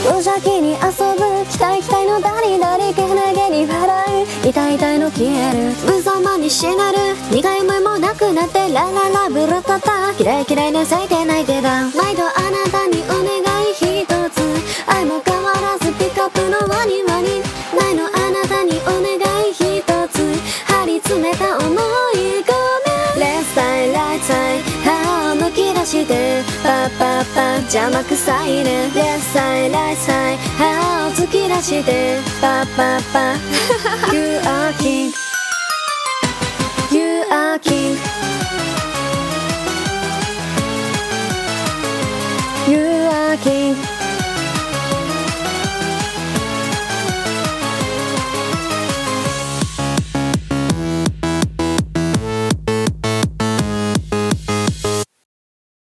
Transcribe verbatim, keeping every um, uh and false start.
無邪気に遊ぶ期待期待のダリダリけなげに笑う痛い痛いの消える無様に死なる苦い思いもなくなってラララブルタタキライキライで咲いてないけど毎度あなたにお願い一つ愛も変わらずピカップのワニワニ前のあなたにお願い一つ張り詰めた思いごめんレッサイライトサイ歯をむき出してパッパッパ邪魔くさいねレッサイライトサイ歯を突き出してパッパッパYou are king You are king You are king